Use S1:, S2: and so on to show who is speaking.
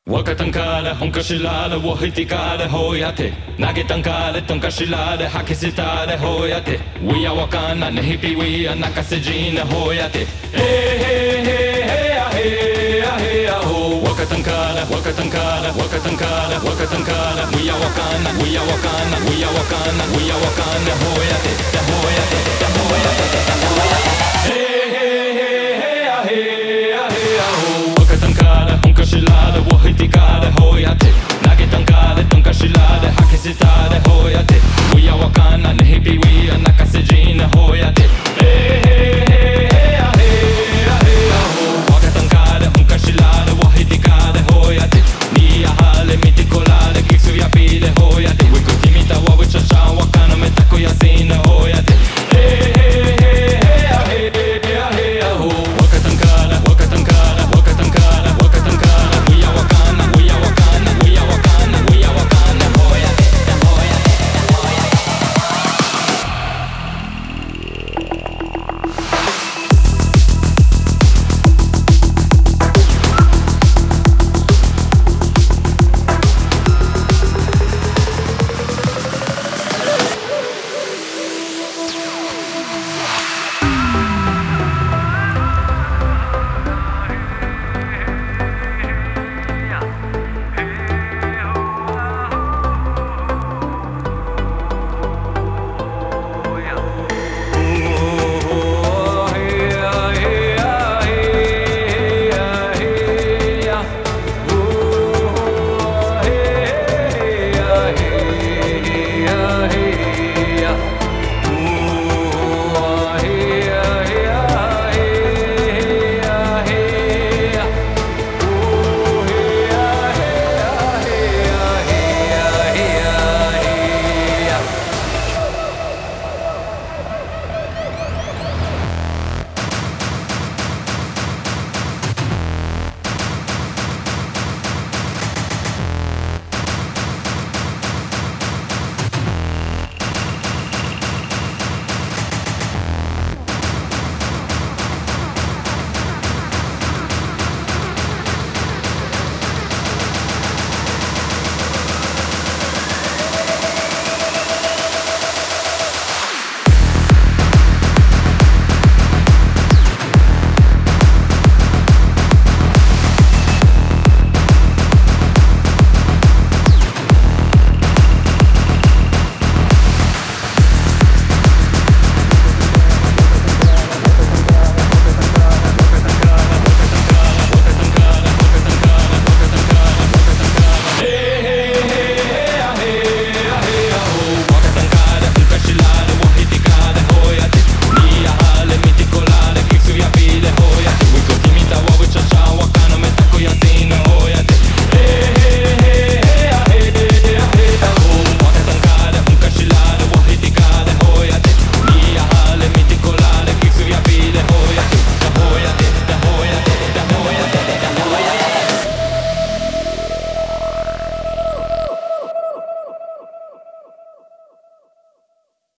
S1: 若たんから本かしられを引きかれほやて投げたんかれとんかしられ吐き捨てたれほやて We are わかんなねひぴ We are 泣かせじなほやて Hey hey hey hey ya hey ya hey ya ho 若たんから若たんから若たんから若たんから We are わかんな We are わかんな We are わかんな We are わかんなほやてだほやてだほやてだほやて Hey hey hey hey ya hey ya hey ya ho 若たんから本かしられを引きかれほやて投げたんかれとんかしられ吐き捨てたれ